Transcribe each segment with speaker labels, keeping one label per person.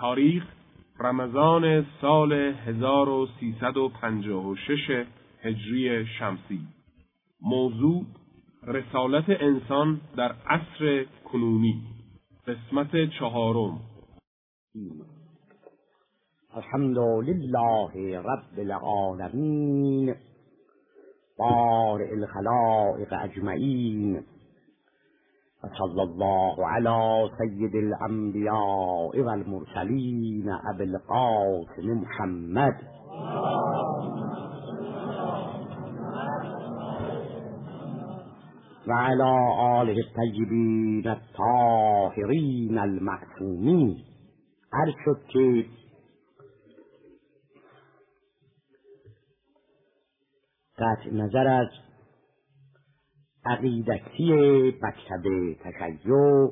Speaker 1: تاریخ رمضان سال 1356 هجری شمسی. موضوع رسالت انسان در عصر کنونی. قسمت 4.
Speaker 2: الحمد لله رب العالمین بارئ الخلائق اجمعین و صلی الله علی سید الانبیاء والمرسلین ابی القاسم محمد و علی آله الطیبین الطاهرین المعصومین. عرض شد که قطع نظر از عقیدتی مکتب تشیع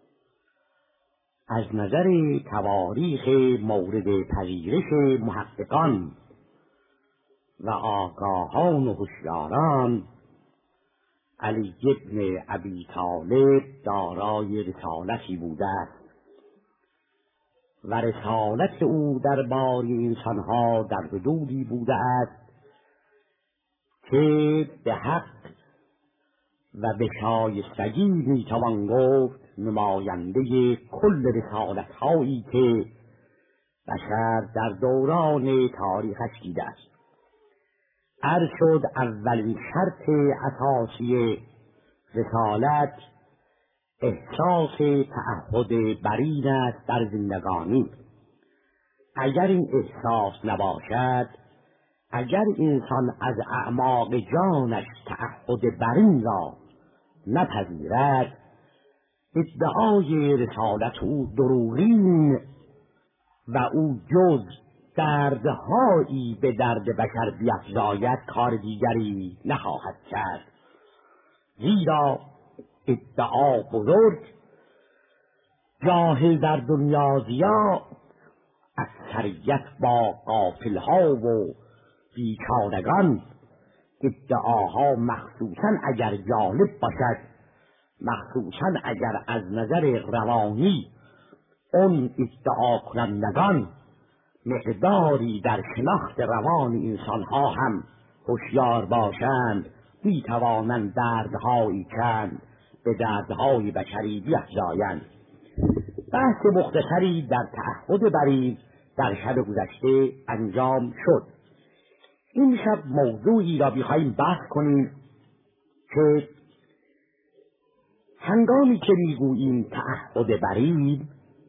Speaker 2: از نظر تواریخ مورد پذیرش محققان و آگاهان و هوشیاران، علی بن ابی طالب دارای رسالتی بوده است و رسالت او درباره انسانها در حدودی بوده است که به حق و به شایستگی میتوان گفت نماینده کل رسالت‌هایی که بشر در دوران تاریخش دیده است. عرض شد اولین شرط اساسی رسالت احساس تعهد برین است در زندگانی. اگر این احساس نباشد، اگر انسان از اعماق جانش تعهد برین را نپذیرد، ادعای رسالت او دروغین و او جز دردهایی به درد بشر بیفزاید کار دیگری نخواهد کرد. زیرا ادعا بزرگ، جاهل در دنیا زیا، اکثریت با غافلها و بیچارگان. ادعاها مخصوصا اگر جالب باشد، مخصوصا اگر از نظر روانی اون ادعا کنندگان مقداری در شناخت روان انسانها هم هوشیار باشند، میتوانند دردهایی چند به دردهای بشری بیفزایند. بحث مختصری در تعهد برین در شب گذشته انجام شد. این شب موضوعی را بخواهیم بحث کنیم که هنگامی که میگوییم تعهد برین،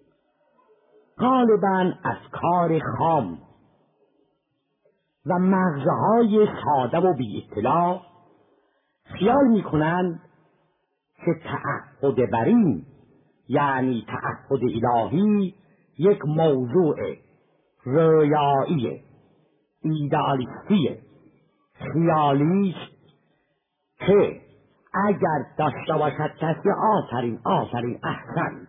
Speaker 2: غالباً افکار خام و مغزهای ساده و بی اطلاع خیال میکنند که تعهد برین یعنی تعهد الهی یک موضوع رویایی، ایدئالیستی، خیالی که اگر داشته باشد کسی آفرین آفرین احسن،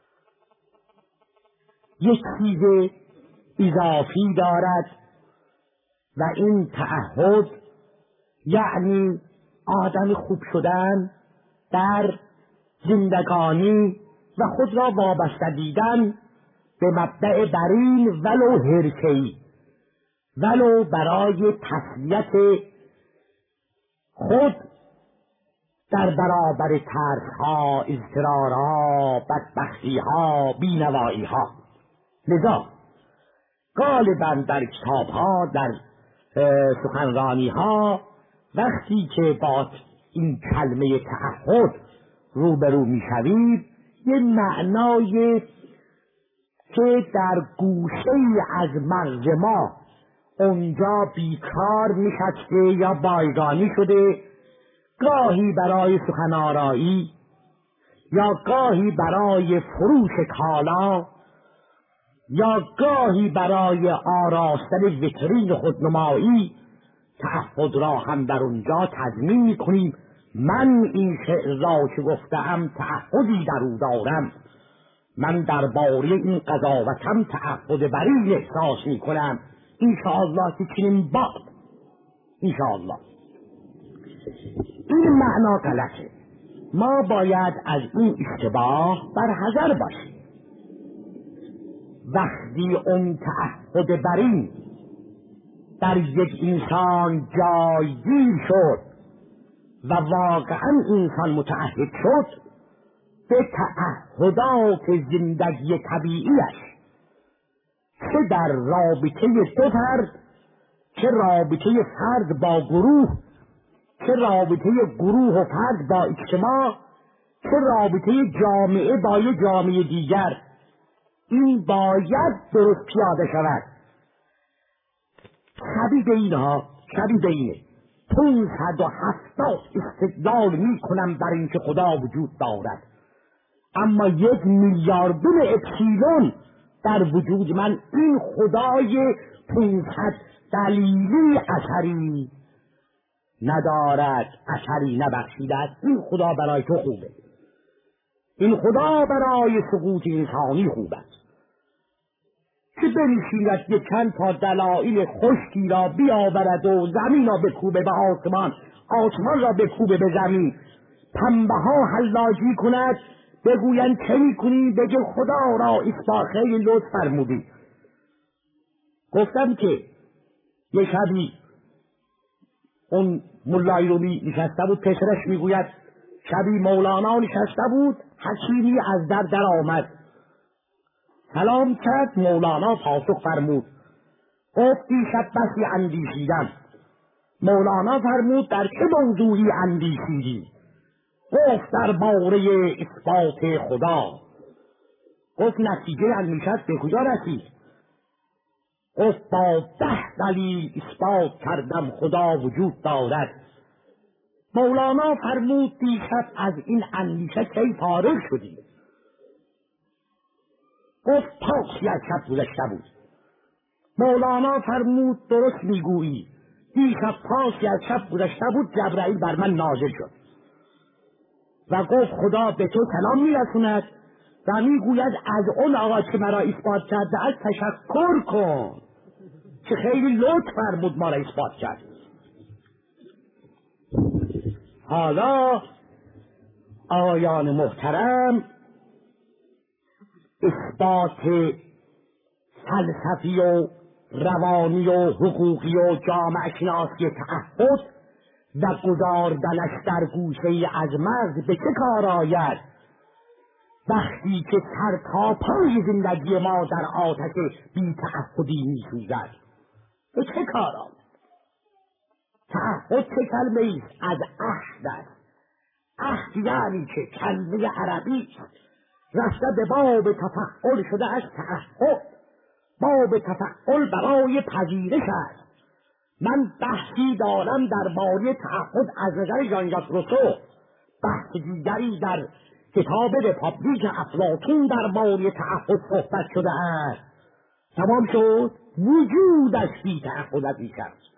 Speaker 2: یک چیز اضافی دارد و این تعهد یعنی آدم خوب شدن در زندگانی و خود را وابسته دیدن به مبدأ برین ولو حرفه‌ای، ولو برای تسلیت خود در برابر ترس‌ها، اضطرارها، بدبختی‌ها، بینوایی‌ها. لذا غالباً در کتاب‌ها، در سخنرانی‌ها، وقتی که با این کلمه تعهد روبرو می‌شوید، یه معنای که در گوشه‌ای از مغز ما اونجا بیکار نشسته یا بایگانی شده، گاهی برای سخن آرایی یا گاهی برای فروش کالا یا گاهی برای آراستن ویترین خودنمایی، تعهد را هم در اونجا تضمین می‌کنیم. من این شعر را که گفتم تعهدی در او دارم، من درباره این قضاوتم تعهد برین احساس می‌کنم. انشاءالله که چنین باد، انشاءالله. این معنا غلطه. ما باید از این اشتباه برحذر باشیم. وقتی اون تعهد برین در یک انسان جایگیر شد و واقعا انسان متعهد شد به تعهدات زندگی طبیعیش، چه در رابطه دو فرد، چه رابطه فرد با گروه، چه رابطه گروه و فرد با اجتماع، چه رابطه جامعه با یک جامعه دیگر، این باید درست پیاده شود. شبیه اینها، شبیه اینه 570 استدلال می کنم بر اینکه خدا وجود دارد، اما 1 میلیاردون اپسیلون در وجود من این خدای 500 دلیلی اثری ندارد، اثری نبخشیده. این خدا برای تو خوبه، این خدا برای سقوط انسانی خوب است که بنشیند یک چند تا دلایل خشکی را بیاورد و زمین را بکوبه به آسمان، آسمان را بکوبه به زمین، پنبه ها حلاجی کند، بگویند چه میکنی؟ بگه خدا را اثبات، خیلی لطف فرمودی. گفتم که یه شبی اون ملای رومی نشسته بود، پسرش میگوید شبی مولانا نشسته بود، حکیمی از در آمد، سلام کرد، مولانا پاسخ فرمود، گفت دیشب بسی اندیشیدم. مولانا فرمود در چه موضوعی اندیشیدی؟ گفت در باره اثبات خدا. گفت نتیجه اندیشت به کجا رسید؟ گفت با 10 دلیل اثبات کردم خدا وجود دارد. مولانا فرمود دیشب از این اندیشه کی فارغ شدی؟ گفت پاسی از شب گذشته بود. مولانا فرمود درست میگویی، دیشب پاسی از شب گذشته بود، جبرائیل بر من نازل شد و گفت خدا به تو سلام میرسوند و میگوید از اون آقا که مرا اثبات کرده از تشکر کن که خیلی لطف فرمود ما را اثبات کرد. حالا آقایان محترم، اثبات فلسفی و روانی و حقوقی و جامعه شناسی تعهد و گذاردنش در گوشه از مغز به چه کار آید وقتی که سر تا پای زندگی ما در آتش بی تعهدی می سوزد؟ به چه کار آید؟ تعهد چه کلمه ایست؟ از عهد است. عهد یعنی که کلمه عربی رفته به باب تفعل شده از تعهد. باب تفعل برای پذیرش است. من بحثی دارم درباره تعهد از نظر ژان ژاک روسو، بحث دیگری در کتاب رپابلیک افلاطون درباره تعهد صحبت شده است. تمام شد. وجودش بی تعهدی است.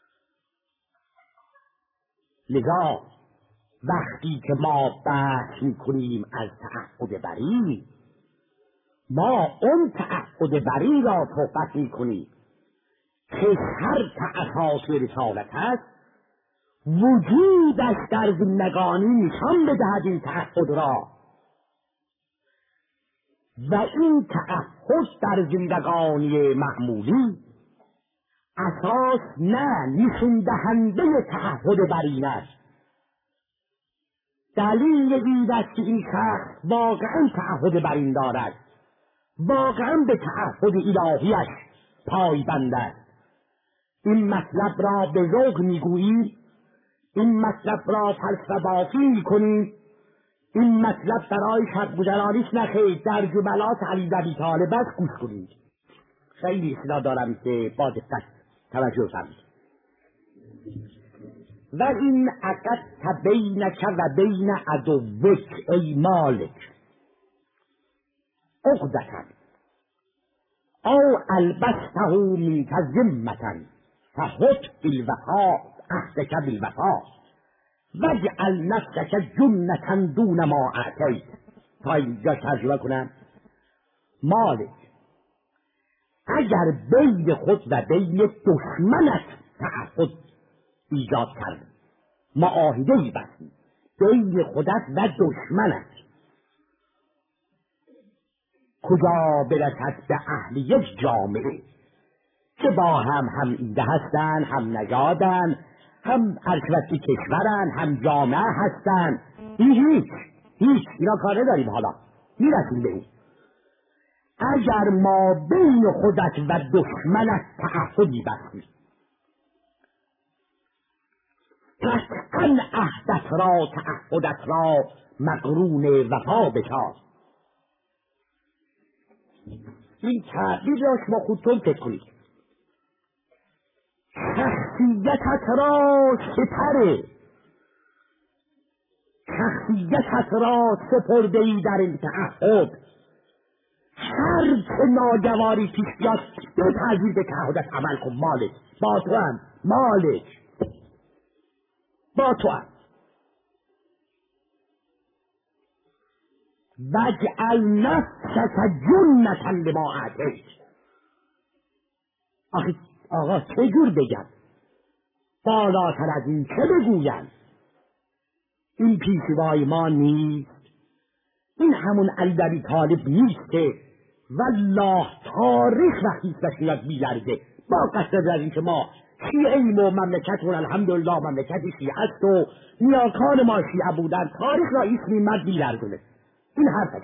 Speaker 2: لذا وقتی که ما بحث میکنیم از تعهد بری، ما اون تعهد بری را صحبت میکنیم که شرط اساس رسالت است، وجودش در زندگانی نشان بدهد این تعهد را، و این تعهد در زندگانی معمولی اساس نه نشون دهنده تعهد بر این است. دلیل این است که این شخص واقعا تعهد بر این دارد، واقعا به تعهد الهیش پایبند است. این مطلب را به ذوق میگوییم، این مطلب را فلسفه بافی میکنیم، این مطلب برای شبگذرانی است. نخیر، در جملات علی ابی طالب است، گوش کنید. خیلی اصلاح دارم که با دقت توجه کنید. و این عقدت بینک و بین عدوک ای مالک عقدة او البسته منک ذمة فحط بالوفاء عهدک بالوفاء واجعل نفسک جنة دون ما اعطیت. تا اینجا ترجمه کنم. مالک، اگر بین خود و بین دشمنت تعهد ایجاد کرد، معاهده‌ای بستی بین خودت و دشمنت، کجا برسد به اهل یک جامعه که با هم ایده هستن، هم نژادن، هم ارشوتی کشورن، هم جامعه هستن. این هیچ اینا کار نداریم. حالا میرسیم به اون. اگر ما بین خودت و دشمنت تعهدی بستیم، قطعا عهدت را، تعهدت را مقرون وفا بشار. این تعبیر را شما خودتون فکر کنید. شخصیتت را سپره، شخصیتت را سپرده ای در این تعهد. هر چه ناگواری پیش بیاد بپذیر، به تعهدت عمل کن. مالک با تو هم، مالک با تو هم. وجعل نفسک جنة لما اعطیت. آقا چجور بگم؟ بالاتر از این چه بگویم؟ این پیشوای ما نیست؟ این همون علی ابی طالب نیست که والله تاریخ وقتی اسمش میاد میلرزه، با قصد از این که ما شیعیم و مملکتون الحمدلله مملکت شیعه است و نیاکان ما شیعه بودن، تاریخ را اسمی مد میلرزونه. این حرفش.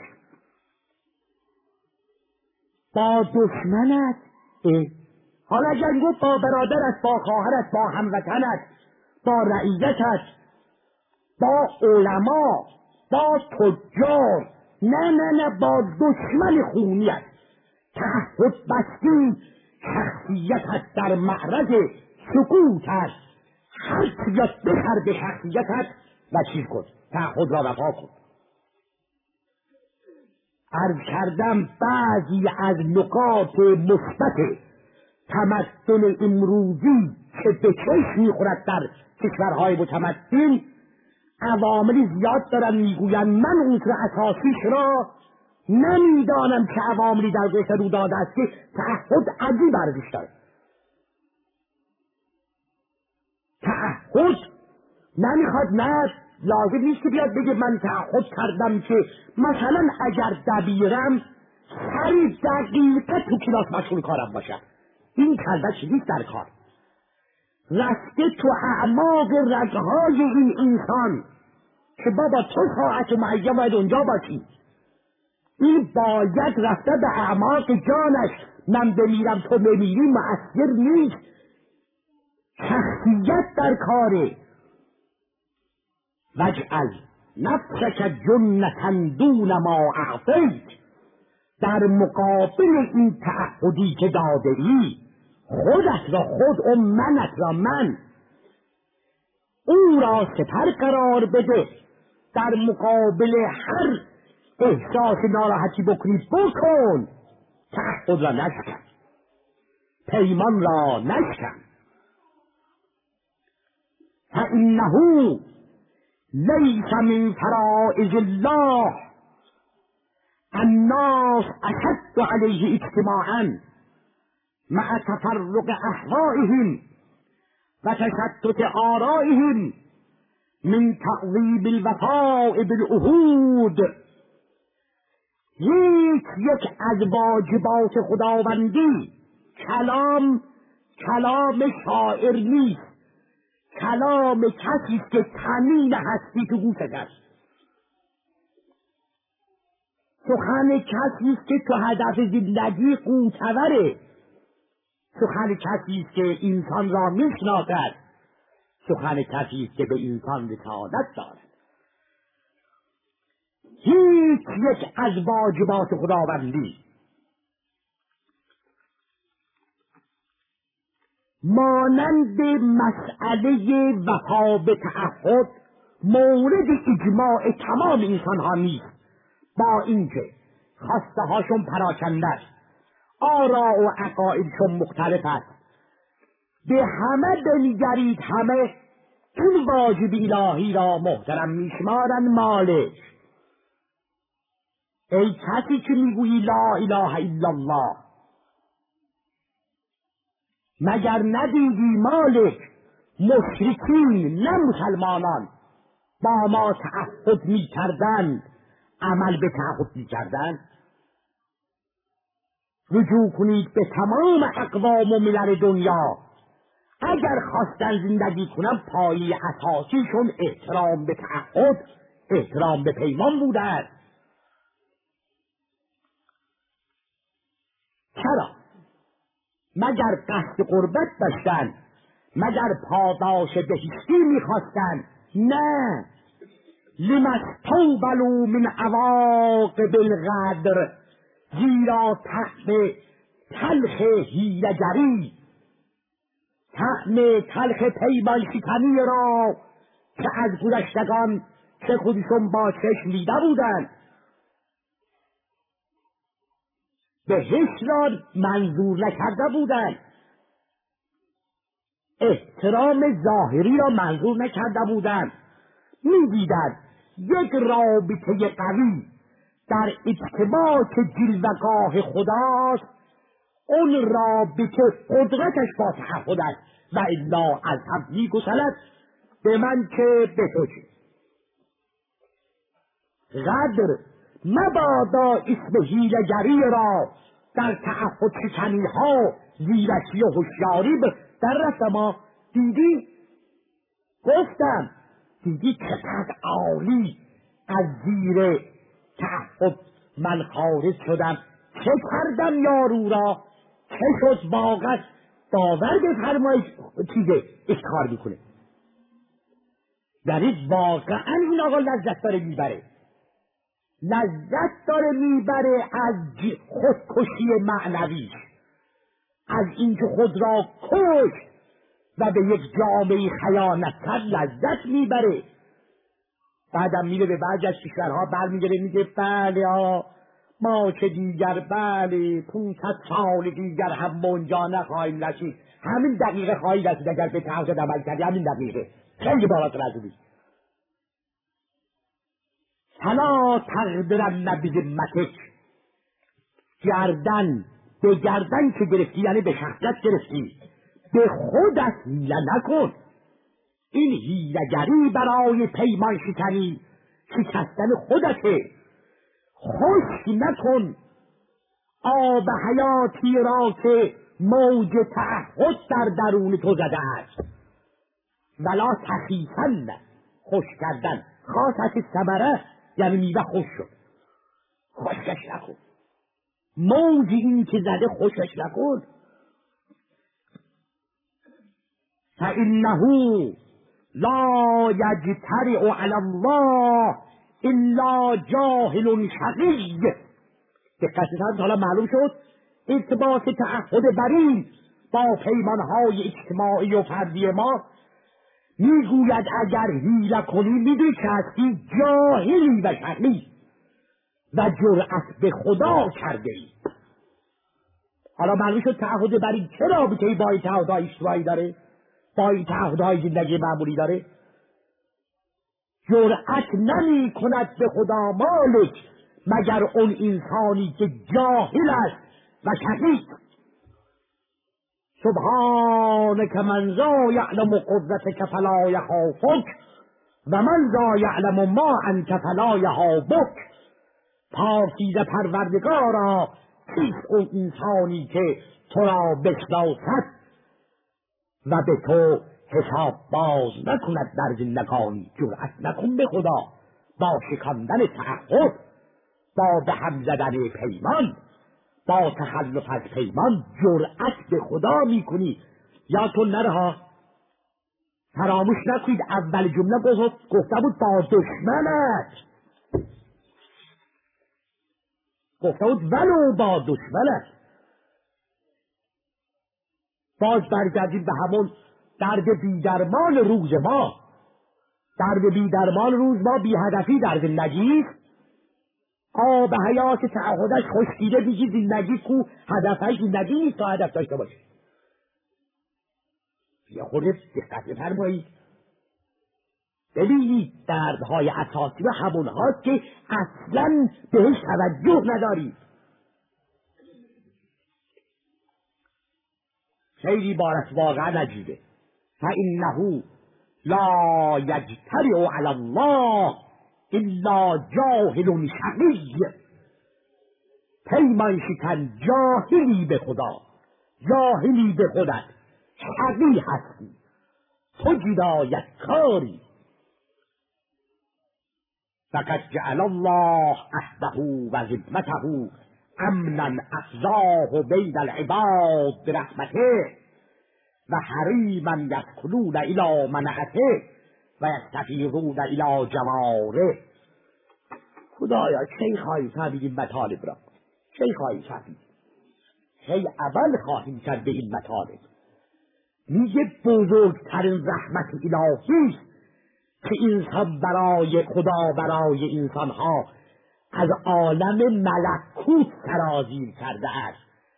Speaker 2: با دشمنت حالا اگر گفت با برادرت، با خواهرت، با هموطنت، با رعیتت، با علما، با تجار، نه با دشمن خونیت تعهد بستی، شخصیتت در معرض سقوط است. هر چیز بخر به شخصیتت و چیز کن، تعهد را وفا کن. عرض کردم بعضی از نکات مثبت تمدن امروزی که به چشم میخورد در کشورهای متمدن، عواملی زیاد دارن میگویند. من عنصر اساسیش را نمیدانم که عواملی در گذشته رو داده است که تعهد عجیب ارزش داره. تعهد نمیخواد، نه لازم نیست که بیاد بگه من تعهد کردم که مثلا اگر دبیرم هر دقیقه تو کلاس مشغول کارم باشم. این کلمه چیزیست در کار، رفته تو اعماق رگهای این انسان که بابا تو ساعت معین باید اونجا باشی. این باید رفته به اعماق جانش. من بمیرم تو بمیری مؤثر نیست. شخصیت در کاره. وجعل نفسک جنة دون ما اعطیت. در مقابل این تعهدی که داده ای، خودت را خود و منت را من، او را سپر قرار بده. در مقابل هر احساس ناراحتی بکنی بکن. تعهد را نشکن، پیمان را نشکن. فانه لیس من فرائض الله الناس اشد علیه اجتماعا مع تفرق احوائهم و تشتت آرائهم من تعظیم الوفاء بالعهود. یک از واجبات خداوندی کلام شاعر نیست، کلام کسی است که تنین هستی تو گوشش است. سخن کسی است که تو هدف زندگی قوتوره. سخن کسی است که انسان را میشناسد. سخن کسی است که به انسان رسالت دارد. هیچ یک از واجبات خداوندی مانند مسئله وفا به تعهد مورد اجماع تمام انسان ها نیست. با اینکه خواسته هاشون پراکنده است، آراء و عقایدشون مختلف است، به همه بنگرید، همه این واجب الهی را محترم میشمارن. مالک، ای کسی که میگویی لا اله الا الله، مگر ندیدی مالک مشرکین نه مسلمانان با ما تعهد میکردند، عمل به تعهد میکردند؟ رجوع کنید به تمام اقوام و ملل دنیا. اگر خواستن زندگی کنن پایه اساسیشون احترام به تعهد، احترام به پیمان بوده است. چرا؟ مگر قصد قربت داشتن؟ مگر پاداش بهشتی میخواستن؟ نه. لما استوبلوا من عواقب الغدر، زیرا طعم تلخ حیله‌گری، طعم تلخ پیمان شکنی را که از گذشتگان که خودشون با چشم دیده بودند، بهشت را منظور نکرده بودند، احترام ظاهری را منظور نکرده بودند. می‌دیدند یک رابطه قوی در اتباع جلوه‌گاه خداست، اون رابطه قدرتش با تعهد است و الا از هم می‌گسلد به من که به تو چه. غدر مبادا اسم حیله‌گری را در تعهد شکنی‌ها زیرکی و هوشیاری در رفت. ما دیدی چقدر عالی از زیر تعهد من خارج شدم، چه کردم یارو را، چه شد واقعا. باور بفرمایید چیزه اشکار میکنه، یعنی واقعا این آقا لذت داره میبره، لذت داره میبره از خودکشی معنوی، از اینکه خود را کش و به یک جامعه خیانت کرد لذت میبره. بعدم میره به بعضی از کشورها برمیگره میگه بله ما که دیگر بله 500 سال دیگر هم اونجا نخواهیم رسید. همین دقیقه خواهی رسید اگر به تعهد عمل کردی، همین دقیقه خیلی بالاتر رسیدی. فلا تغدرن بذمتک، گردن به گردن که گرفتی یعنی به شخصیت گرفتی، به خودت حیله نکن. این حیله‌گری برای پیمان شکنی شکستن خودته. خشک نکن آب حیاتی را که موج تعهد در درون تو زده است. ولا تخیفن، خشک کردن، خاصت ثمره یعنی میوه خشک شد، خشکش نکن. موجی این که زده خشکش نکن. فإنه لا یجترئ علی الله الا جاهل شقی. دقت حالا معلوم شد ارتباط تعهد برین با پیمانهای اجتماعی و فردی ما. میگوید اگر حیله کنی میدونی که هستی جاهلی و شقی و جرأت به خدا کرده ای. حالا معلوم شد تعهد برین چه رابطه‌ای با این تعهدهای اجتماعی داره، با این تعهدهای زندگی معمولی داره. جرأت نمی کند به خدا مالک مگر اون انسانی که جاهل است و شقی. سبحانک من ذا یعلم قدرتک فلا یخافک و من ذا یعلم ما انت فلا یهابک. پاکیزه پروردگارا، کیست اون انسانی که تو را بشناسد و به تو حساب باز نکند در زندگانی. جرأت نکن به خدا با شکاندن تعهد، با به هم زدن پیمان، با تخلف از پیمان جرأت به خدا میکنی. یا تو نرها فراموش نکنید اول جمله گفته بود با دشمنت، گفته بود ولو با دشمنت. باز برگردید به همون درد بیدرمان روز ما. درد بیدرمان روز ما بی هدفی در زندگی، آب حیات تعهدش خشکیده دیگه زندگی کو هدفش زندگی نیست تا هدف داشته باشه. یا خودت دقت بفرمایید ببینید دردهای اساسی و همون هاست که اصلا بهش توجه ندارید. خیلی بارست واقعا عجیبه. فإنه لا یجترئ علی الله الا جاهل شقی. پیمان شکن جاهلی به خدا، جاهلی به خودت، شقی هستی، تو جدایت کاری. فقد جعل الله عهده و ذمته امنا افزاه بین العباد برحمته و حریما یدخلون الی منعته و یستفیضون الی جواره. خدایا کی خواهی فهمید این مطالب را؟ کی خواهی فهمید؟ کی اول خواهیم کرد به این مطالب؟ میگه بزرگترین رحمت الهی است که انسان برای خدا، برای انسانها از عالم ملکوت سرازیر کرده است.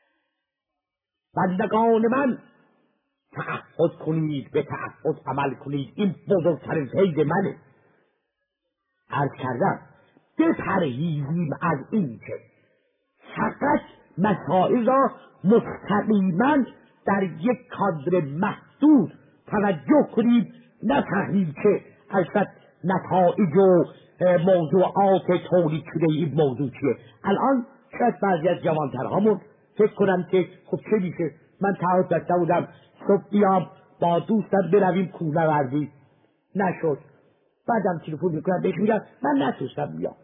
Speaker 2: بندگان من تعهد کنید، به تعهد عمل کنید، این بزرگترین فیض منه. عرض کردم بپرهیزیم از این که فقط مسائل را مستقیما در یک کادر محدود توجه کنید، نفهمید که اصلا نتایج و موضوعات تولید شده این موضوع چیه. الان شاید بعضی از جوانترهامون فکر کنم که خب چه میشه، من تعهد داشته بودم صبح بیام با دوستم برویم کوهنوردی، نشد. بعدم تلفن میکنم بهش میگم من نتونستم بیام.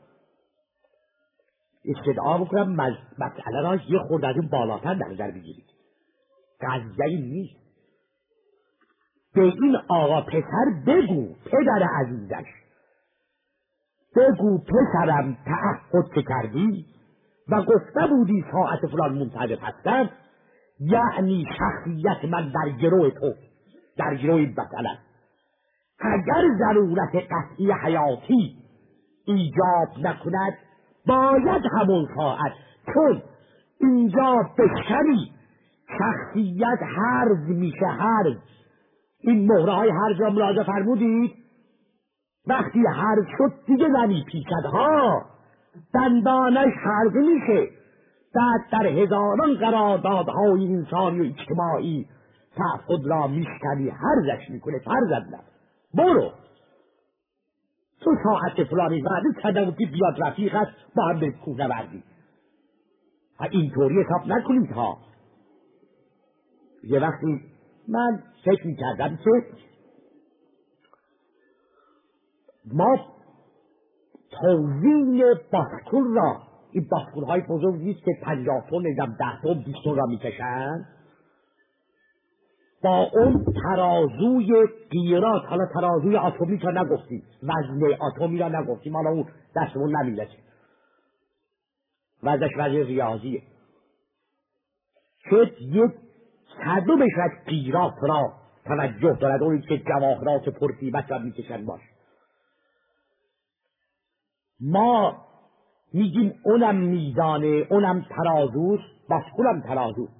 Speaker 2: استدعا میکنم مسئله را یه خورده از این بالاتر در نظر بگیرید. قضیه این نیست. به این آقا پسر بگو، پدر عزیزش بگو پسرم تعهد که کردی و گفته بودی ساعت فلان منتظر هستم، یعنی شخصیت من در گروه تو، در گروه مثلا اگر ضرورت قطعی حیاتی ایجاب نکند باید همون ساعت، چون اینجا بشکنی شخصیت حرز میشه. حرز، این مهره های حرز را ملاحظه فرمودید؟ وقتی حرز شد دیگه نمیپیچد ها، دندانش حرز میشه. بعد در هزاران قراردادهای انسانی و اجتماعی تعهد را میشکنی، حرزش میکنه. فرزندم برو تو ساعت فلانی وعده کردم که بیاد رفیقت با هم برید کوهنوردی. اینطوری حساب نکنید ها. یه وقتی من فکر میکردم که ما توزین باسکول را، این باسکول های بزرگ نیست که 50 تن، 10 تن، 20 تن را میکشن، با اون ترازوی گیرات، حالا ترازوی اتمی را نگفتیم، وزن اتمی را نگفتیم، حالا اون دستمون نمیرسه، وزنش وزن ریاضیه، شد یک صدومش از گیرات را توجه دارد، اونی که جواهرات پرقیمت را میکشن باش. ما میگیم اونم میزانه، اونم ترازوست، باسکولم ترازوست.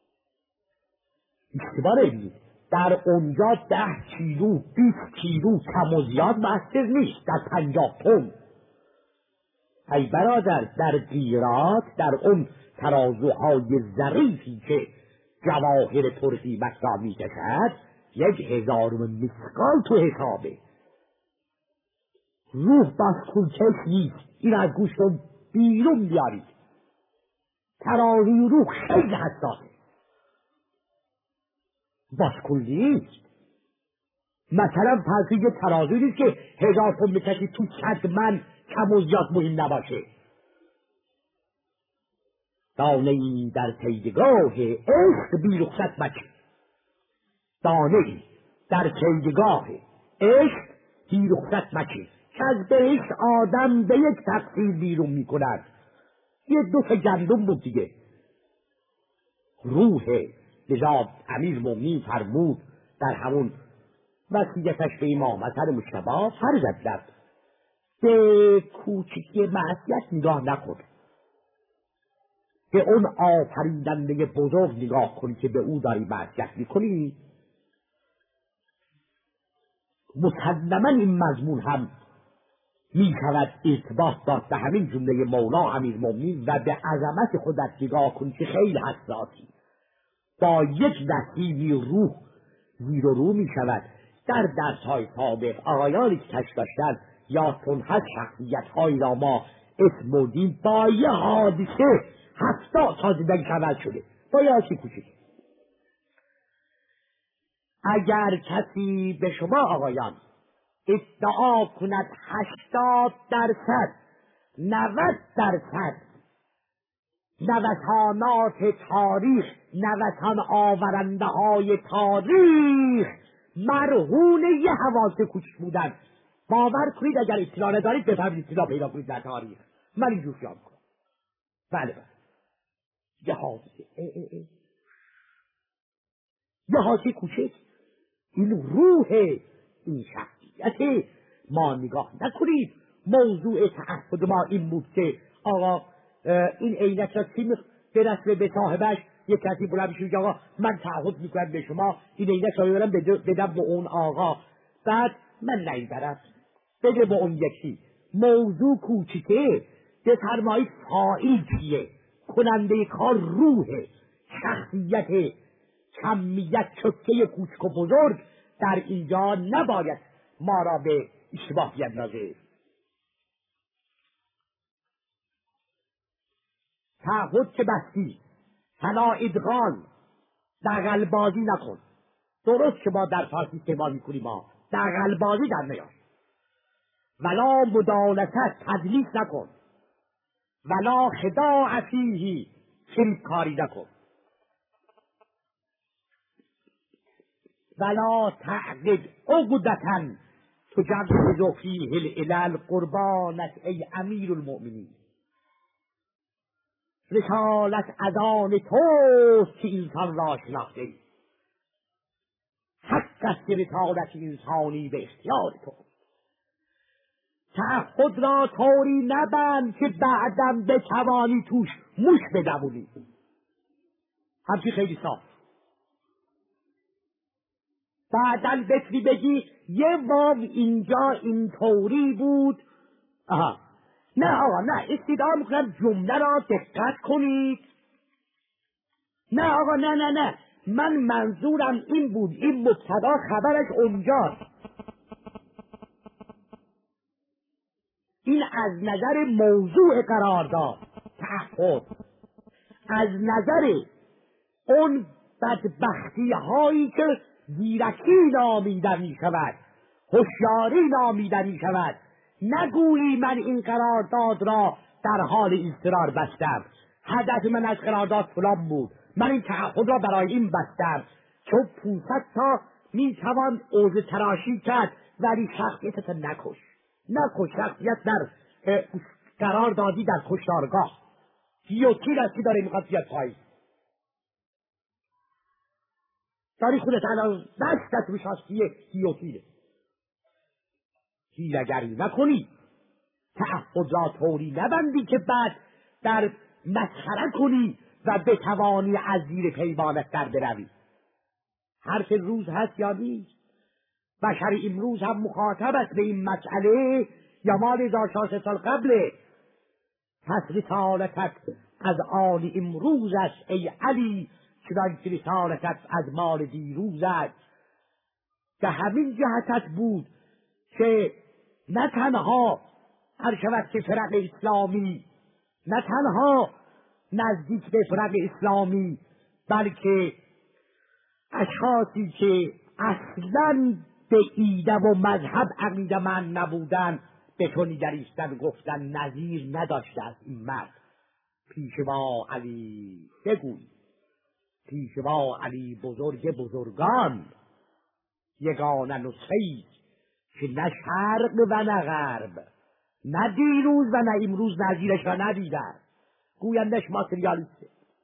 Speaker 2: اشتباه نگید، در اونجا 10 کیلو 20 کیلو کم و زیاد مؤثر نیست، در 50 تن. ای برادر در گیرات، در اون ترازوهای ظریفی که جواهر پرقیمت را میکشد 1000 مسقال تو حسابه. روح باسکول کش نیست، این از گوش رو بیرون بیارید. ترازوی روح خیلی حساسه، باسکول نیست. مثلا فرضی یه ترازوی نیست که 1000 تن بکشی تو 100 من کم و زیاد مهم نباشه. دانه ای در کیدگاه عشق بی رخصت مکن، دانه ای در کیدگاه عشق بی رخصت مکن، که از بهشت آدم به یک تقصیر بیرون میکند. یه 2 تا گندم بود دیگه. روح لذا امیر مومنین فرمود در همون وصیتش به امام حسن مجتبی، فرزندم به کوچکی معصیت نگاه نکن، به اون آفریدنده بزرگ نگاه کنی که به او داری معصیت میکنی. مسلما این مضمون هم میشود ارتباط داد به همین جمله مولا امیر مومنین و به عظمت خودت نگاه کنی که خیلی حساسی، با یک نسیمی روح زیر و رو میشود. در درس‌های سابق آقایانی که کشف داشتن یادتون هست شخصیت‌هایی را ما اسم بردیم با یه حادثه 70 تا زندگی عوض شده با یه آسی کوچیک. اگر کسی به شما آقایان ادعا کند 80%، 90% نوسانات تاریخ، نوسان آورنده های تاریخ مرهون یه حواس کوچیک بودن، باور کنید اگر اطلاع ندارید بفهمید اطلاع پیدا کنید در تاریخ. من اینجور خیال کنم. بله یه حادثه یه حادثه کوچک، این روح این شخصیت ما نگاه نکنید. موضوع تعهد ما این بود که آقا این عینک را کی برسه به صاحبش. یک کسی بلند میشه آقا من تعهد میکنم به شما این عینک را ببرم بدم به اون آقا، بعد من نمیبرم بده به اون یکی. موضوع کوچیکه، بفرمایید فاعل کیه، کننده کار روح شخصیت کمیت چکه کوچک و بزرگ در اینجا نباید ما را به اشتباه بیندازه. تعهد که بستی فلا ادغال، دغل‌بازی نکن. درست که ما در فارسی استعمال میکنیم ما دغل‌بازی در نیار. ولا مدالست، تدلیس نکن. ولا خداع فیه، چنین کاری نکن. ولا تعقد عقدة تجوز فیه العلل قربانت ای امیر المؤمنین. رسالت از آن توست که انسان را شناخته ای. حق است که رسالت انسانی به اختیار تو. تعهد را طوری نبند که بعدم بتوانی توش موش بدمونی. همچی خیلی صاف. بعدم بتونی بگی یه واو اینجا این طوری بود. نه آقا نه، استدعا میکنم جمله را دقت کنید. نه آقا نه من منظورم این بود، این مبتدا خبرش اونجاست. این از نظر موضوع قرارداد تعهد، از نظر اون بدبختی هایی که زیرکی نامیده می شود، هوشیاری نامیده می شود. نگویی من این قرارداد را در حال اضطرار بستم، هدف من از قرارداد فلان بود، من این تعهد را برای این بستم. چون 500 تا می توان عوض تراشی کرد، ولی شخصیتت نکش. شخصیت در قرار دادی در کشتارگاه. گیوتین هستی داره میخواد بیاد پایین، داری خودت الان دستت میشاستیه گیوتینه. حیله‌گری نکنی، تعهد را طوری نبندی که بعد در مسخره کنی و بتوانی از زیر پیمانت در بروی. حرف روز هست یا نیست؟ بشر امروز هم مخاطب است به این مسئله یا مال 1400 سال قبله؟ پس رسالتت از آن امروز است ای علی، چنانکه رسالتت از مال دیروز است. به همین جهتت بود که نه تنها هر شود که فرق اسلامی، نه تنها نزدیک به فرق اسلامی، بلکه اشخاصی که اصلاً به ایده و مذهب عقیده من نبودن به تو نگریستن گفتن نظیر نداشته از این مرد. پیشوا علی بگوی، پیشوا علی بزرگ بزرگان، یگانه نسخه‌ای که نه شرق و نه غرب، نه دیروز و نه امروز نظیرش را ندیدن. گویندش ماتریالیسته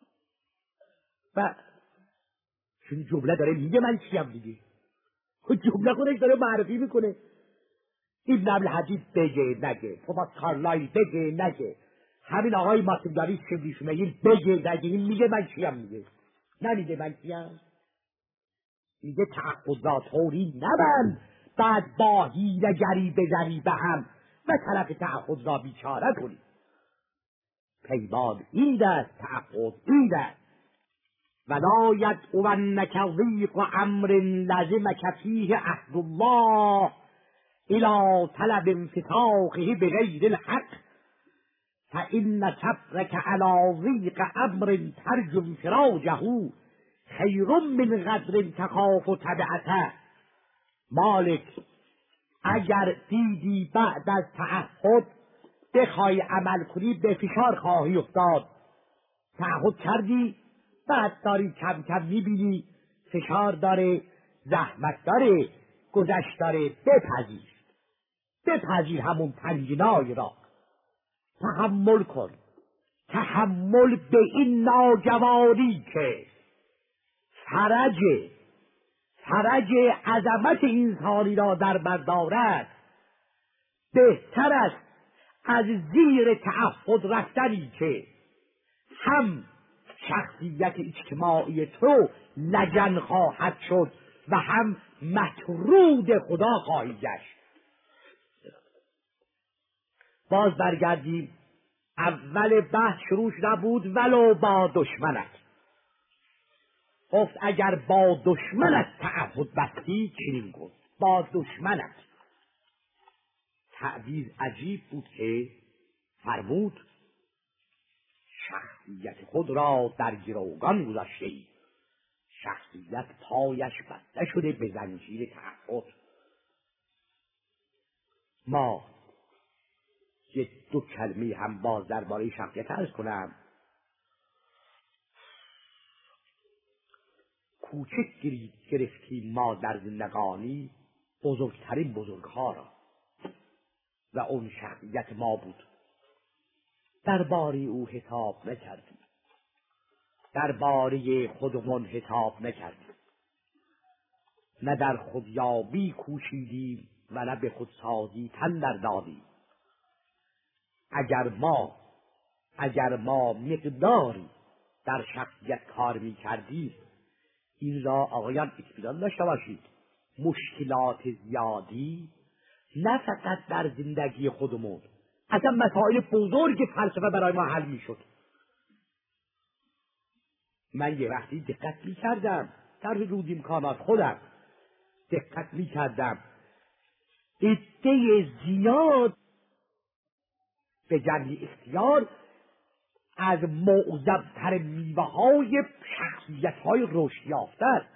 Speaker 2: و چون جمله داره میگه من چیم دیگه، جمله خودش داره معرفی میکنه. ابن عبدالحدید بگه نگه، توماس کارلایل بگه نگه، همین آقای ماتریالیست که بیشون میگه بگه نگه، این میگه من چیم میگه، نمیگه من چیم. میگه تعهد را طوری نبند بعد با حیله‌گری بزنی به هم و طرف تعهد را بیچاره کنی. پیمان این دست، تعهد این دست. ولا یدعونک ضیق امر لزمک فیه عهد الله الی طلب انفتاحه بغیر الحق فإن صبرك علی ضیق امر ترجو انفراجه خیر من غدر تخاف تبعته. مالک اگر دیدی بعد از تعهد بخوای عمل کنی به فشار خواهی افتاد. تعهد کردی بعد داری کم کم میبینی فشار داره، زحمت داره، گذشت داره، بپذیر همون تنگنای را، تحمل کن. تحمل به این ناجوانی که فرج عظمت انسانی را در بر دارد بهتر است از زیر تعهد رفتنی که هم شخصیت اجتماعی تو لجن خواهد شد و هم مطرود خدا خواهی گشت. باز برگردیم. اول بحث شروع نبود ولو با دشمنت. گفت اگر با دشمنت تعهد بستی چنین گفت با دشمنت. تعبیر عجیب بود که فرمود شخصیت خود را در گروگان گذاشته ای. شخصیت پایش بسته شده به زنجیر تعهد. ما یه دو کلمه هم باز درباره شخصیت عرض کنم. کوچک گرفتیم ما در زندگانی بزرگترین بزرگها را و اون شخصیت ما بود. درباره او حساب نکردیم، درباره خودمون حساب نکردیم، نه در خودیابی کوشیدیم و نه به خودسازی تن در دادیم. اگر ما مقداری در شخصیت کار می کردیم، این را آقایان اطمینان داشته باشید، مشکلات زیادی نه فقط در زندگی خودمون، اصلا مسائل بزرگ فلسفه برای ما حل می شد. من یه وقتی دقت می کردم در حدود امکانات خودم، دقت می کردم عده زیاد به جمعی اختیار از معظم‌تر میوه‌های شخصیت‌های رشد یافته.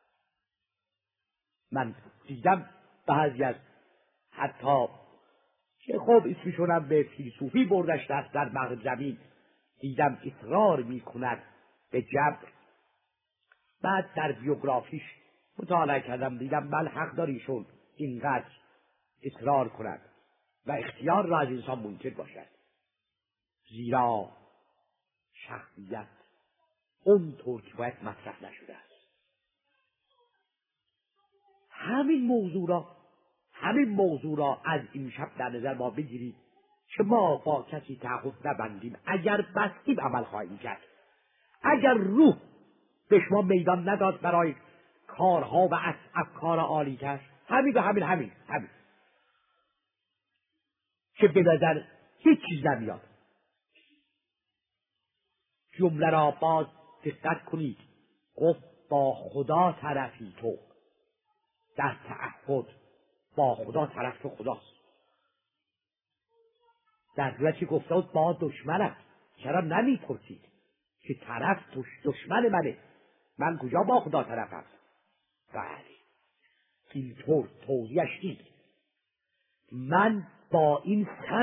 Speaker 2: من دیدم بعضی از حتی که خب اسمشونم به فیلسوفی بردش دست در مغرب زمین، دیدم اصرار میکند به جبر. بعد در بیوگرافیش مطالعه کردم، دیدم بله حق داریشون اینقدر اصرار کند و اختیار را از انسان منکر باشد، زیرا شخصیت اونطور که باید مطرح نشده است. همین موضوع را از این شب در نظر ما بگیرید که ما با کسی تعهد نبندیم. اگر بستیم عمل خواهیم کرد. اگر روح به شما میدان نداد برای کارها و افکار عالی تر، همین که به نظر هیچ چیز نمیاد. جمله را باز دقت کنید. گفت با خدا طرفی تو، در تعهد با خدا طرف تو خداست. در صورتی گفته بود با دشمنت، چرا نمیپرسید که طرف دشمن منه، من کجا با خدا طرفم؟ بله اینطور توضیحش دید. من با این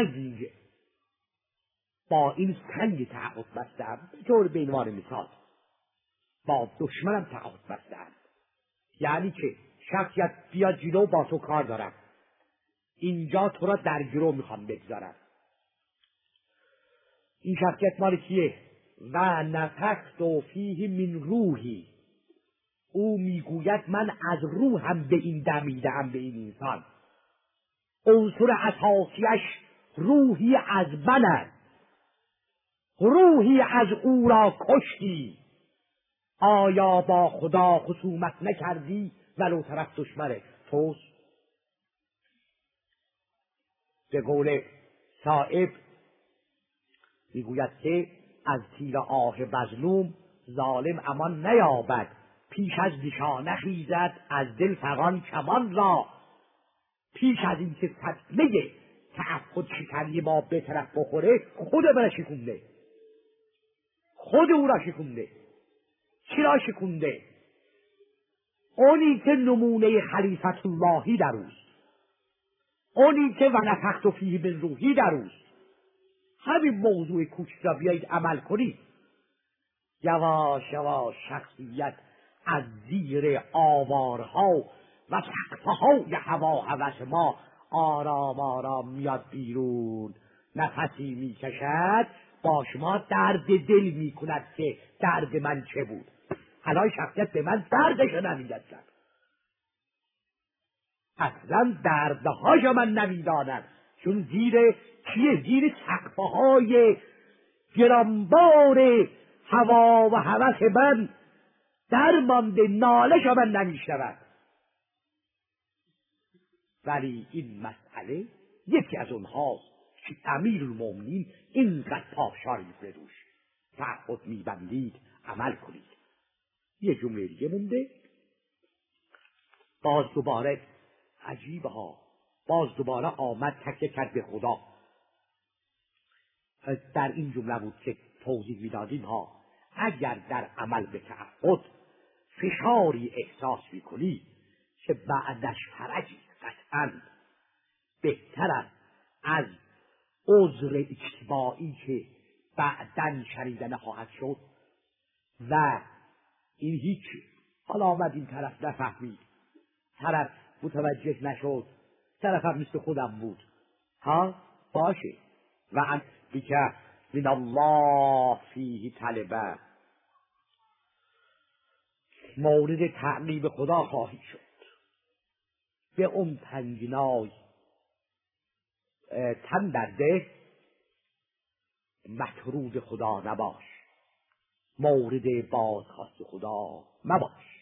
Speaker 2: سنگ تعهد بستم، به طور به عنوان مثال با دشمنم تعهد بستم، یعنی که شخصیت بیا جلو، با تو کار دارم، اینجا تو را در گرو میخوام بگذارم. این شخصیت مال کیه؟ و نفخت فیه من روحی، او میگوید من از روحم به این دمیدم، به این انسان. عنصر اساسیش روحی از من است، روحی از او را کشتی. آیا با خدا خصومت نکردی ولو طرف دشمنه توست؟ به قول صائب میگوید که از تیر آه مظلوم ظالم امان نیابد، پیش از نشانه خیزد از دل فغان کمان را. پیش از این که صدمه تعهد شکنی ما به طرف بخوره، خود من شکونده، خود او را شکونده. چی را شکونده؟ اونی که نمونه خلیفت اللهی در اوست، اونی که و نفخت فیه من روحی در اوست. همین موضوع کوچک را بیایید عمل کنید، یواش یواش شخصیت از زیر آوارها و سقفهای هوا هوس ما آرام آرام میاد بیرون، نفسی میکشد، با شما درد دل میکند که درد من چه بود. الان شخصیت به من دردشو نمیدد، اصلا دردهاشو من نمیدانم، چون زیر سقفهای گرانبار هوا و هوس من درمانده، نالشو من نمیشنود. ولی این مسئله یکی از اونهاست که امیرالمومنین اینقدر پافشاری روش تعهد میبندید عمل کنید. یه جمله دیگه مونده، باز دوباره عجیبه ها، باز دوباره آمد تکیه کرد به خدا. در این جمله بود که توضیح میدادیم ها، اگر در عمل به تعهد فشاری احساس میکنی که بعدش فرجی قطعا بهتر است از عذر اجتماعی که بعداً شنیده نخواهد شد و این هیچی. حالا آمد این طرف نفهمید، طرف متوجه نشد، طرفم مثل خودم بود، ها باشه. و ان بکه من الله فیه طلبه، مورد تعقیب خدا خواهی شد. به اون تنگنای تن در ده، مطرود خدا نباش، مورد بازخواست خدا مباش.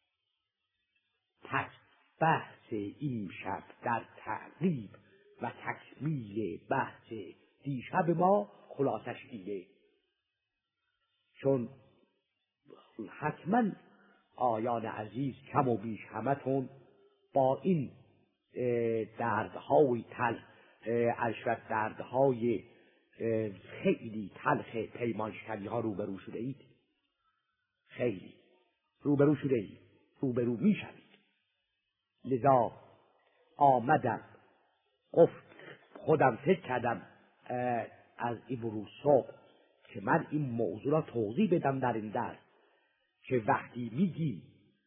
Speaker 2: پس بحث این شب در تعقیب و تکمیل بحث دیشب ما خلاصش اینه، چون حتما آیان عزیز کم و بیش همتون با این دردهای تلخ، عشرت دردهای خیلی تلخ پیمانشکنی ها روبرو شده اید، خیلی روبرو شده اید، روبرو می شوید. لذا آمدم گفت خودم فکر کردم از امروز صبح که من این موضوع را توضیح بدم در این درس، که وقتی میگیم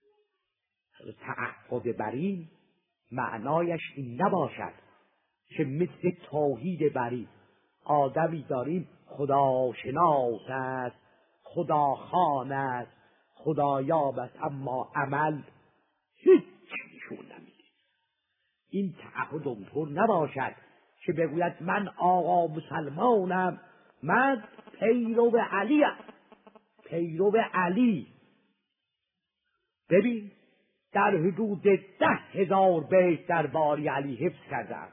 Speaker 2: تعهد بر این، معنایش این نباشد که مثل توحید بری آدمی داریم خداشناس است، خداخوان است، خدایاب است، اما عمل هیچ نشون نمیده. این تعهد اونطور نباشد که بگوید من آقا مسلمانم، من پیرو علیم، پیرو علی. ببین در حدود 10,000 بیت درباره علی حفظ کردم،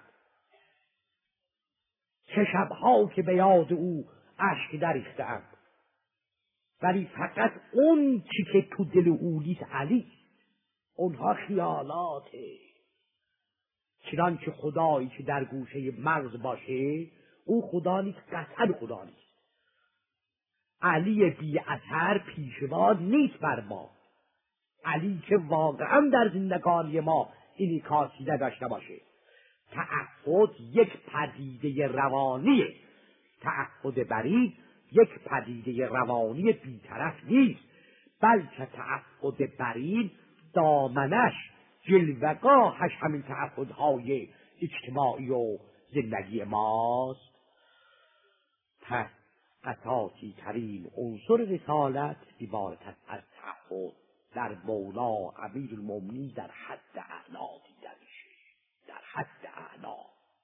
Speaker 2: چه شبها که به یاد او اشک دریختم، ولی فقط اون چی که تو دل او نیست علی، اونها خیالاته. چنانچه خدایی که در گوشه مغز باشه او خدا نیست، قطعا خدا نیست. علی بی اثر پیشوا نیست بر ما، علی که واقعا در زندگانی ما اینی کاسی نداشته باشه. تعهد یک پدیده روانیه، تعهد بری یک پدیده روانی بیطرف نیست، بلکه تعهد بری دامنش، جلوگاهش همین تعهدهای اجتماعی و زندگی ماست. پس اساسی ترین عنصر رسالت عبارت است از تعهد. در مولا امیرالمومنین در حد اعلا دیده میشه، در حد اعلا،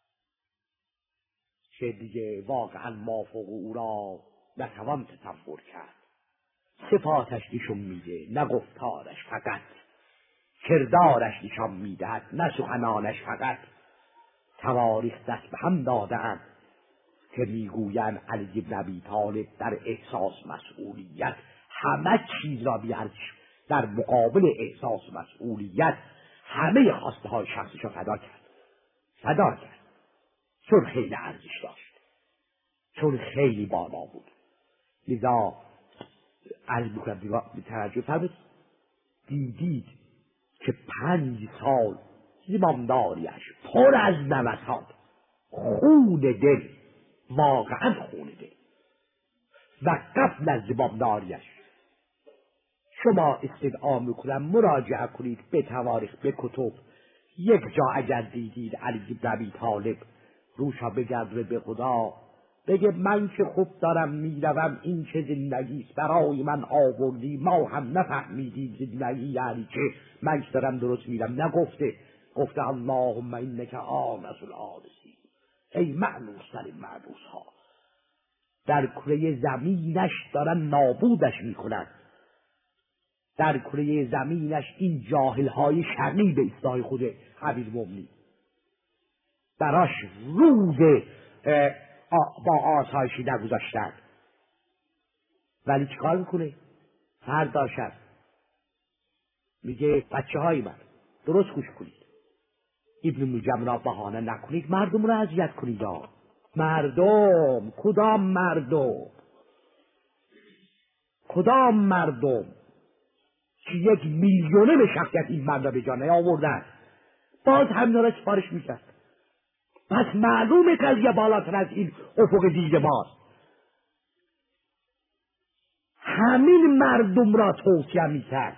Speaker 2: که دیگه واقعا مافوق او را نتوان تصور کرد. صفاتش نشون میده، نه گفتارش فقط، کردارش نشان میدهد، نه سخنانش فقط. تواریخ دست به هم داده‌اند که میگویند علی بن ابی طالب در احساس مسئولیت همه چیز را بیارزش، در مقابل احساس مسئولیت همه خواسته های شخصش را فدا کرد. چون خیلی ارزش داشت، چون خیلی بالا بود. لذا عرض میکنم توجه فرمود، دیدید که 5 سال زمامداریش پر از نوسان، خون دل، واقعا خون دل. و قبل از زمامداریش شما استدعا میکنم مراجعه کنید به تواریخ، به کتب. یک جا اگر دیدید علی بن ابی طالب روشا بگردره به خدا بگه من که خوب دارم میروم، این چه زندگیست برای من آوردی، ما هم نفهمیدیم زندگی یعنی چه، من که دارم درست میرم. نگفته، گفته اللهم انک آنس العادسی، ای معنوس ترین معنوس ها. در کره زمینش دارن نابودش میکنن، در کره زمینش این جاهل های شقی به اصلاح خود امیرالمومنین براش روز با آسایشی نگذاشتن. ولی چیکار میکنه؟ فردا شب میگه بچه های من درست گوش کنید، ابن ملجم را بهانه نکنید، مردم را اذیت کنید. مردم کدام مردم؟ کدام مردم که 1 میلیونه به شخصیت این مرد را به جا نیاوردن، باز هم را سفارش میکرد. پس معلومه قضیه بالاتر از این افق دید ماست. همین مردم را توصیه میکرد،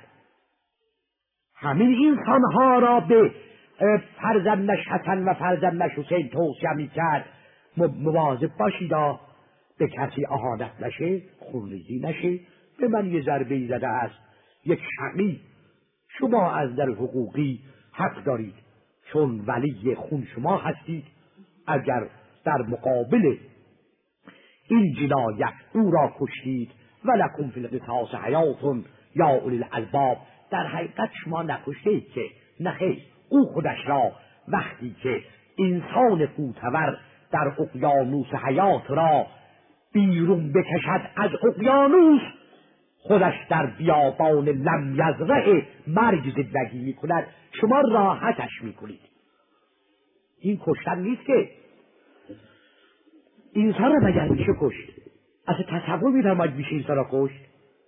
Speaker 2: همین انسانها را به فرزندش حسن و فرزندش حسین توصیه میکرد مواظب باشید به کسی اهانت نشه، خونریزی نشه. به من یه ضربه زده است یک شقی، شما از در حقوقی حق دارید، چون ولی خون شما هستید. اگر در مقابل این جنایت او را کشتید ولکم فی القصاص حیات یا اولی الالباب، در حقیقت شما نکشتید که، نخیر، او خودش را وقتی که انسان فوتور در اقیانوس حیات را بیرون بکشد از اقیانوس، خودش در بیابان لم یزرع مرگ زندگی میکند، شما راحتش میکنید. این کشتن نیست که. انسان را مگر میشه کشت؟ اصلا تصور میفرمایید میشه انسان را کشت؟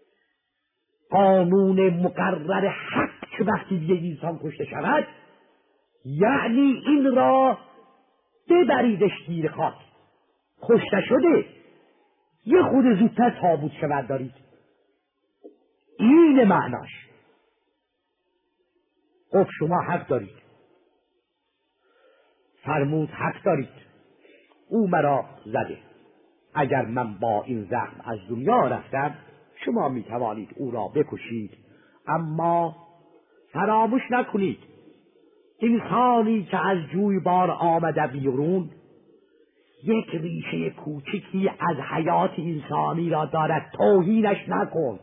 Speaker 2: قانون مقرر حق که وقتی یه انسان کشته شود یعنی این را ببریدش زیر خاک، کشته شده، یه خود زودتر تابوت شود دارید. این معناش. خب شما حق دارید، فرمود حق دارید، او مرا زده، اگر من با این زخم از دنیا رفتم شما میتوانید او را بکشید، اما فراموش نکنید انسانی که از جویبار آمده بیرون یک ریشه کوچکی از حیات انسانی را دارد، توهینش نکن.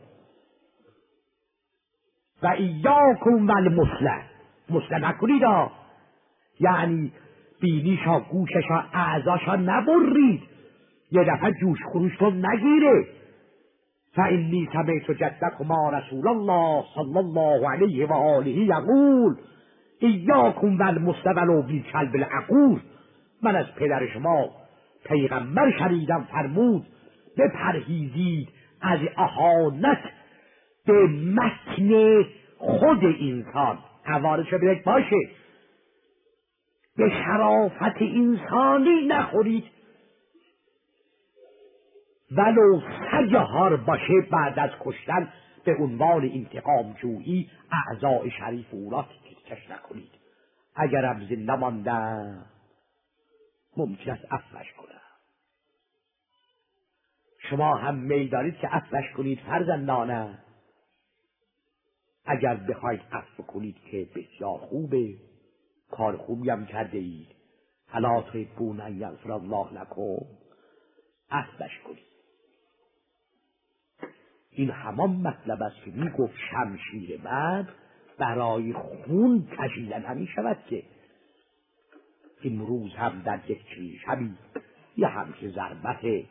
Speaker 2: و ایاکم والمثله، مثله نکنید، یعنی بینیشا، گوششا، اعضاشا نبرید، یه دفعه جوش خروشتون نگیره. فانی سمعت جدکما رسول الله صلی الله علیه و آله یقول ایاکم والمثله ولو بالکلب العقور، من از پدر شما پیغمبر شنیدم فرمود بپرهیزید از اهانت به متن خود انسان، حوارش بدهید باشه، به شرافت انسانی نخورید، ولو سگ هار باشه بعد از کشتن به عنوان انتقام جویی اعضاء شریف او را تکش نکنید. اگرم زنده مانده ممکن است عفوش کنم. شما هم میل دارید که عفوش کنید فرزندانه، اگر بخواید عفو کنید که بسیار خوبه، کار خوبی هم کرده اید. الا تحبون ان یغفر الله لکم، عفوش کنید. این همان مطلب است که میگفت شمشیر من برای خون کشیدن همی شود که امروز هم در یک شبی یه همچه ضربت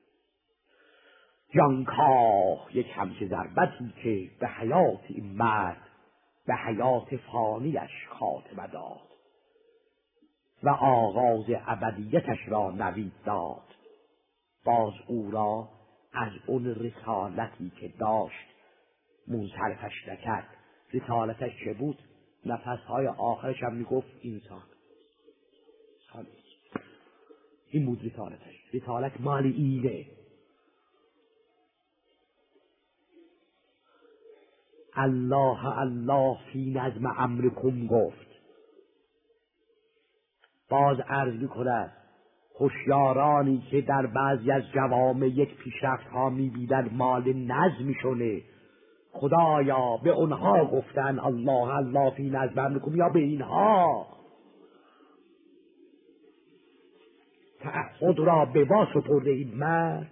Speaker 2: جانکاه، یک همچه ضربتی که به حیات این مرد، به حیات فانیش خاتمه داد. و آغاز ابدیتش را نوید داد. باز او را از اون رسالتی که داشت منصرفش نکرد. رسالتش چه بود؟ نفسهای آخرش هم میگفت انسان. این بود رسالتش. رسالت مال اینه. الله الله فی نظم امرکم گفت. باز عرض میکند هوشیارانی که در بعضی از جوامع یک پیشرفت ها میبینن مال نظمشونه، خدایا به اونها گفتن الله الله فی نظم امرکم یا به اینها؟ تعهد را به ما سپرده این مرد.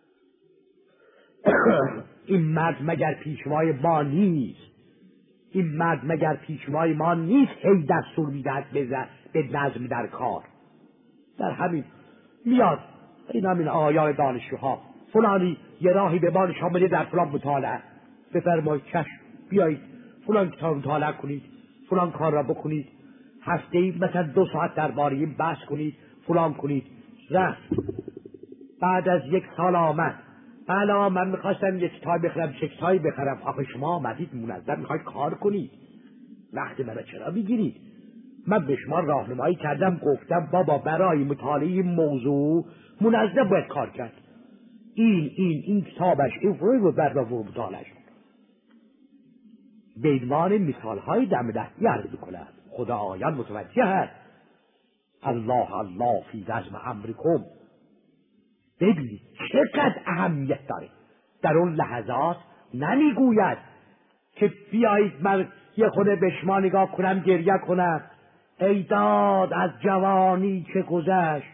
Speaker 2: این مرد مگر پیشوای ما نیست؟ این مرد مگر پیشوای ما نیست؟ هی دستور میدهد به نظم در کار. در همین میاد این همین آیات دانشجوها فلانی یه راهی به ما نشان بده در فلان مطالعه، بفرمایید چشم بیایید فلان کتاب مطالعه کنید، فلان کار را بکنید، هفته‌ای مثلا 2 ساعت درباره این بحث کنید، فلان کنید. رفت بعد از 1 سال آمد. بله من میخواستم یک کتاب بخرم، چه کتابی بخرم؟ آخه شما آمدید منظم میخواید کار کنید، وقت منو چرا میگیرید؟ من به شما راهنمایی کردم، گفتم بابا برای مطالعه این موضوع منظم باید کار کرد. این کتابش این رو بردار و مطالعهش به عنوان مثالهای دم دستی عرض میکنند. خدا آیان متوجه هست. الله الله فی نظم امرکم. ببینید چقدر اهمیت داره. در اون لحظات نمیگوید که بیایید من یه خود به شما نگاه کنم گریه کنم، ای داد از جوانی که گذشت.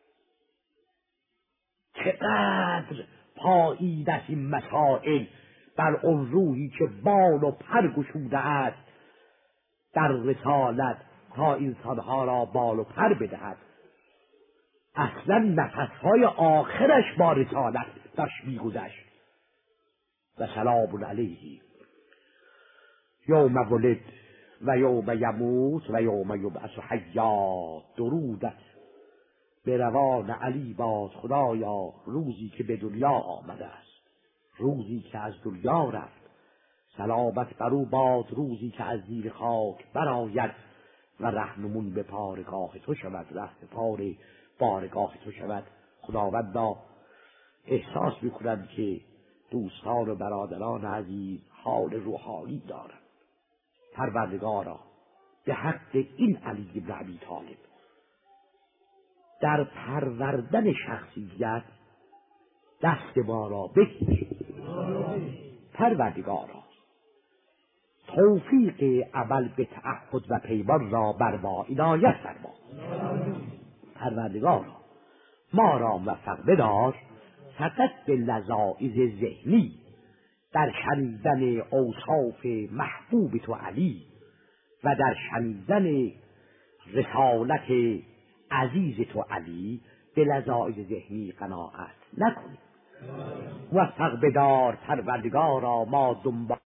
Speaker 2: چقدر پایید از این مسائل بر اون روحی که بال و پر گشوده است در رسالت تا انسانها را بال و پر بدهد. اصلا نفسهای آخرش با رسالت داشت میگذشت. و سلام علیه یوم ولد و یوم یموت و یوم یبعث حیا. درودت به روان علی باد خدایا روزی که به دنیا آمده است، روزی که از دنیا رفت. سلامت بر او باد روزی که از زیر خاک برآید و رهنمون به پارگاه تو شود، رهن پار بارگاه تو شود. خداوندا احساس میکنم که دوستان و برادران عزیز حال روحانی دارند. پروردگارا به حق این علی بن ابی طالب در پروردن شخصیت دست ما را بگیر. پروردگارا توفیق عمل به تعهد و پیمان را بر ما عنایت فرما. پروردگارا ما را موفق بدار فقط به لذایذ ذهنی در شنیدن اوصاف محبوب تو علی و در شنیدن رسالت عزیز تو علی به لذایذ ذهنی قناعت نکنیم. موفق بدار پروردگارا ما دنبال